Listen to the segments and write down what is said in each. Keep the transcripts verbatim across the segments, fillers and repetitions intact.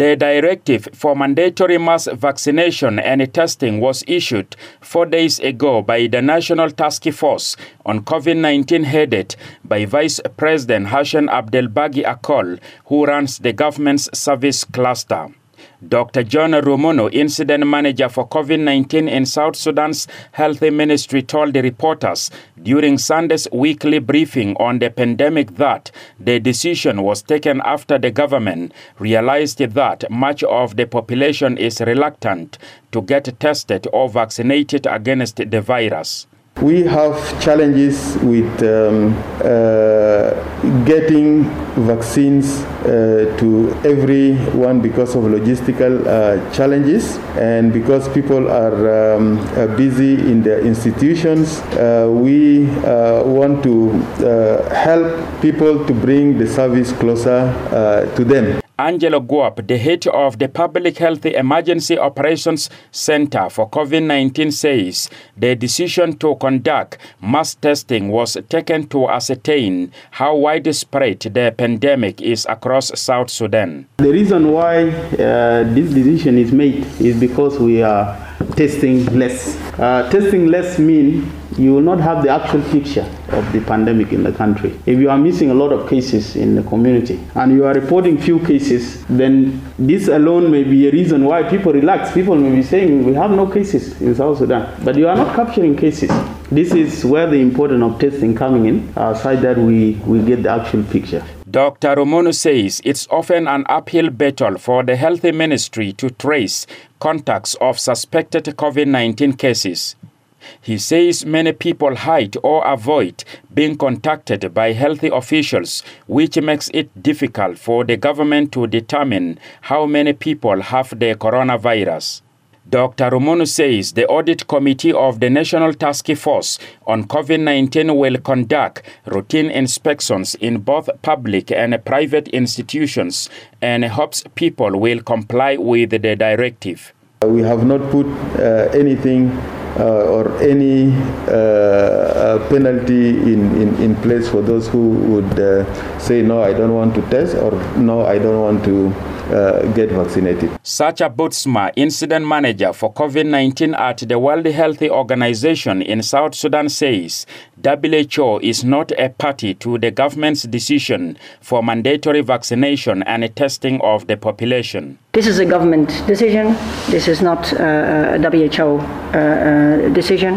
The directive for mandatory mass vaccination and testing was issued four days ago by the National Task Force on COVID nineteen headed by Vice President Hassan Abdelbagi Akol, who runs the government's service cluster. Doctor John Rumono, Incident Manager for COVID nineteen in South Sudan's Health Ministry, told the reporters during Sunday's weekly briefing on the pandemic that the decision was taken after the government realized that much of the population is reluctant to get tested or vaccinated against the virus. We have challenges with um, uh, getting vaccines uh, to everyone because of logistical uh, challenges and because people are um, uh, busy in their institutions. Uh, we uh, want to uh, help people to bring the service closer uh, to them. Angelo Guap, the head of the Public Health Emergency Operations Center for COVID nineteen, says the decision to conduct mass testing was taken to ascertain how widespread the pandemic is across South Sudan. The reason why uh, this decision is made is because we are testing less. Uh, testing less means you will not have the actual picture of the pandemic in the country. If you are missing a lot of cases in the community and you are reporting few cases, then this alone may be a reason why people relax. People may be saying we have no cases in South Sudan, but you are not capturing cases. This is where the importance of testing coming in, aside that we, we get the actual picture. Doctor Rumono says it's often an uphill battle for the Health Ministry to trace contacts of suspected COVID nineteen cases. He says many people hide or avoid being contacted by health officials, which makes it difficult for the government to determine how many people have the coronavirus. Doctor Rumono says the audit committee of the National Task Force on COVID nineteen will conduct routine inspections in both public and private institutions and hopes people will comply with the directive. We have not put uh, anything uh, or any uh, uh, penalty in, in, in place for those who would uh, say, no, I don't want to test, or no, I don't want to uh, get vaccinated. Sacha Bootsma, Incident Manager for COVID nineteen at the World Health Organization in South Sudan, says W H O is not a party to the government's decision for mandatory vaccination and testing of the population. This is a government decision. This is not uh, a W H O uh, uh, decision.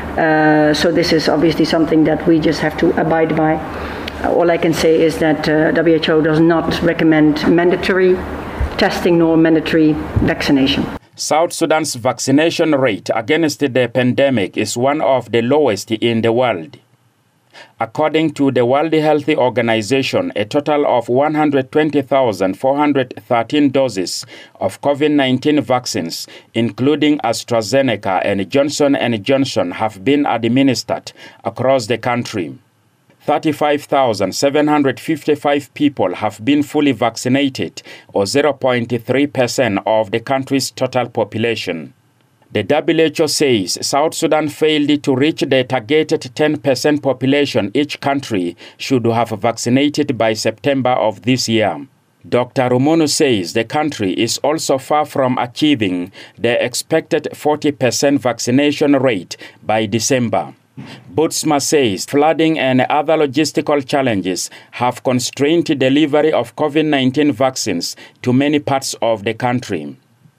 Uh, so this is obviously something that we just have to abide by. All I can say is that uh, W H O does not recommend mandatory testing nor mandatory vaccination. South Sudan's vaccination rate against the pandemic is one of the lowest in the world. According to the World Health Organization, a total of one hundred twenty thousand four hundred thirteen doses of COVID nineteen vaccines, including AstraZeneca and Johnson and Johnson, have been administered across the country. thirty-five thousand seven hundred fifty-five people have been fully vaccinated, or zero point three percent of the country's total population. The W H O says South Sudan failed to reach the targeted ten percent population each country should have vaccinated by September of this year. Doctor Rumono says the country is also far from achieving the expected forty percent vaccination rate by December. Bootsma says flooding and other logistical challenges have constrained delivery of COVID nineteen vaccines to many parts of the country.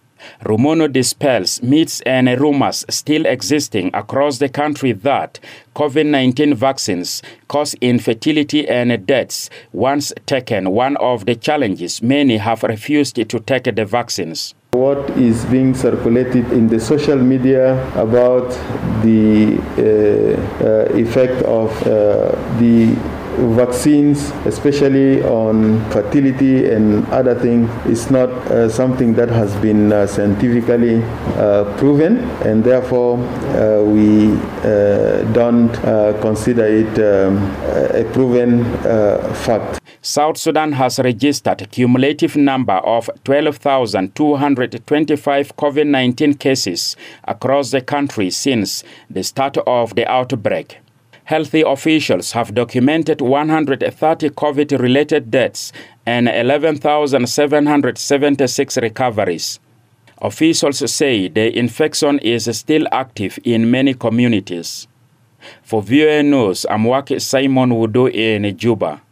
Rumono dispels myths and rumors still existing across the country that COVID nineteen vaccines cause infertility and deaths once taken, one of the challenges many have refused to take the vaccines. What is being circulated in the social media about the uh, uh, effect of uh, the vaccines, especially on fertility and other things, is not uh, something that has been uh, scientifically uh, proven, and therefore uh, we uh, don't uh, consider it um, a proven uh, fact. South Sudan has registered a cumulative number of twelve thousand two hundred twenty-five COVID nineteen cases across the country since the start of the outbreak. Healthy officials have documented one hundred thirty COVID-related deaths and eleven thousand seven hundred seventy-six recoveries. Officials say the infection is still active in many communities. For V O A News, I'm Waki Simon Wudu in Juba.